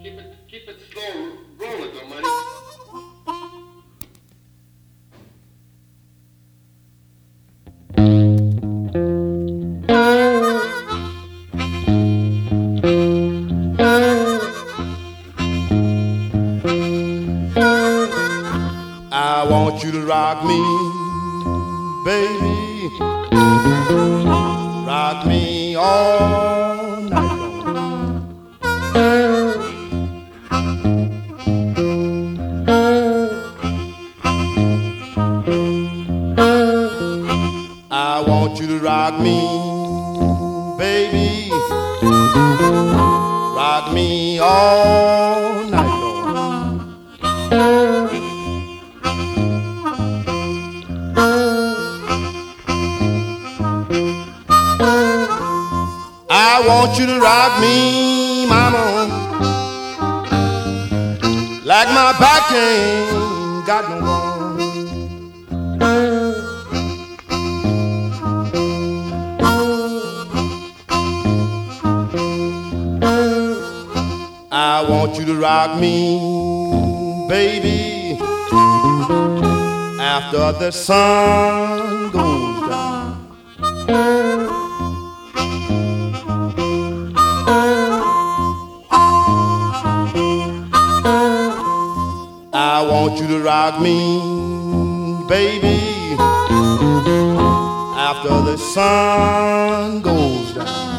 Keep it slow rolling, though, money. I want you to rock me, baby. Rock me all night long. I want you to rock me, baby. Rock me all night long. I want you to rock me, mama, like my back ain't got no bone. I want you to rock me, baby, after the sun goes down. I want you to rock me, baby, after the sun goes down.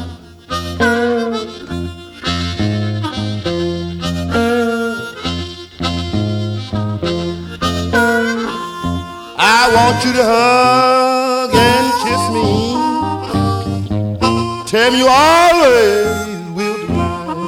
I want you to hug and kiss me. Tell me you always will be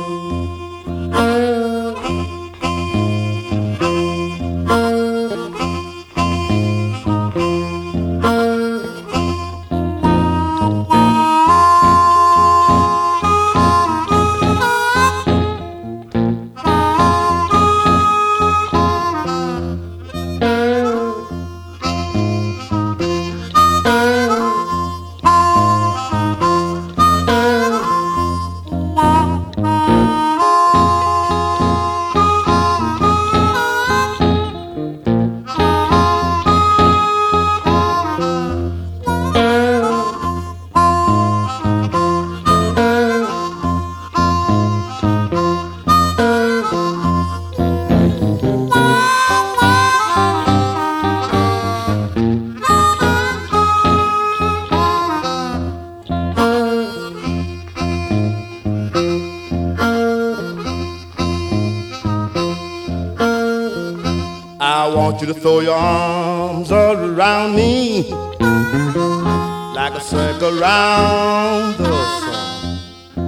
I want you to throw your arms around me like a circle around the sun.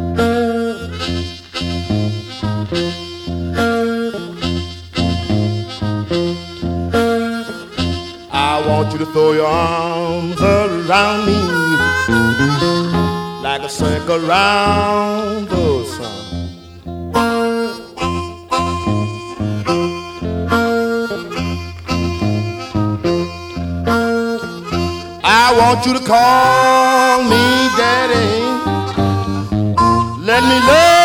I want you to throw your arms around me like a circle around the sun. I want you to call me daddy. Let me love